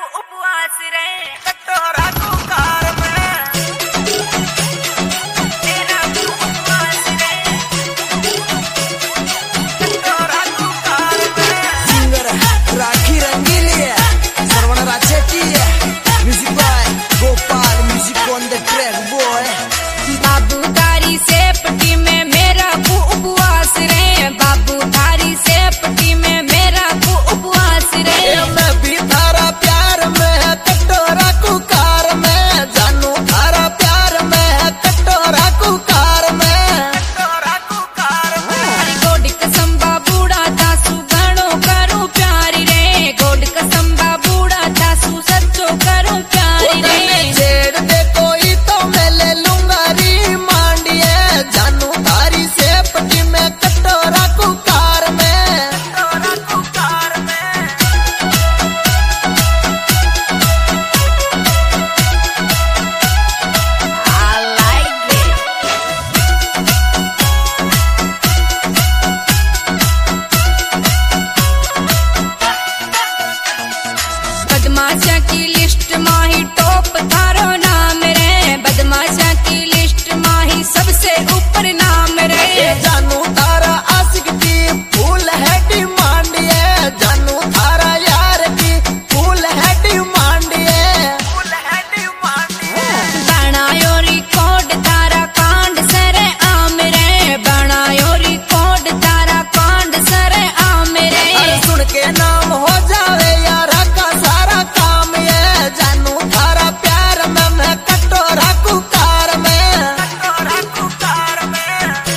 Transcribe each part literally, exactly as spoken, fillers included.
उपवास रे कटोरा को कार में तेरा उपवास रे कटोरा को कार में सिंगर राखी रंगीली है सरवण राजेटी है music by Gopal music on the track बॉय बाबू तारी सेपटी में मेरा को उपवास रे बाबू तारी सेपटी में मेरा को उपवास रे मैं भी थारा प्यार में कटोरा कुकार में जानू थारा प्यार में कटोरा कुकार में कटोरा को कार में गोड कसम बाबूड़ा तासू गणो करूं प्यारी रे गोड कसम बाबूड़ा तासू सच्चो करूं प्यारी रे छेड़ दे कोई तो मैं ले लूंगा री मांडिए जानू थारी सेपटी में कटोरा कुकार में कटोरा को कार में I like it. बदमाशा की लिस्ट माही टॉप थारो नाम रे बदमाशा की लिस्ट माही सबसे ऊपर नाम रे ये जानू थारा आशिक की फूल है डिमांडिए जानू थारा यार की फूल है डिमांडिए फुल हैड मांडी बनायो रिकॉर्ड तारा कांड सरे आम रे बनायो रिकॉर्ड तारा कांड सरे आम रे अरे सुन के नाम हो जावे यारा का सारा काम ये जानू थारा प्यार में मैं कटोरा कुकार में कटोरा को कार में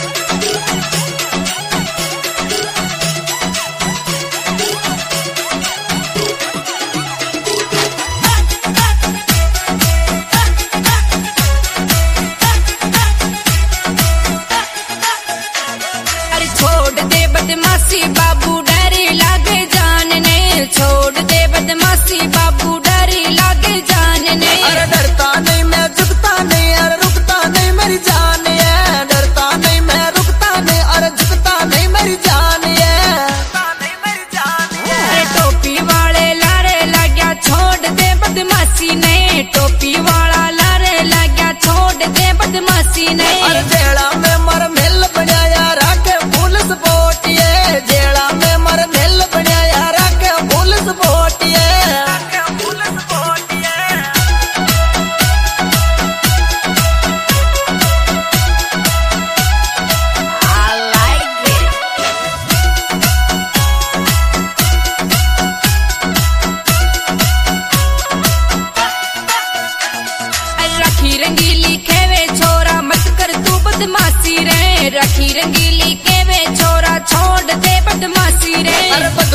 अरे छोड़ दे बदमाशी बाबू डरी लागे जानने छोड़ दे बदमाशी बाबू डरी लागे जानने अरे डरता नहीं मैं झुकता नहीं अरे रुकता नहीं मेरी जान ये डरता नहीं मैं रुकता नहीं अरे झुकता नहीं मेरी जान ये नहीं मेरी जान अरे टोपी वाले लारे लाग्या छोड़ दे बदमाशी ने टोपी वाला लारे लाग्या छोड़ दे बदमाशी ने अरे जेड़ा में मर मिल बनाया राके पुलिस बोटिए जेड़ा में मर मिल बनाया राके पुलिस बोटिए के पुलिस बोटिए I like it. रखी रंगीली खेवे छोरा मत कर तू बदमाशी रे रखी रंगीली खेवे छोरा छोड़ दे बदमाशी रे अरे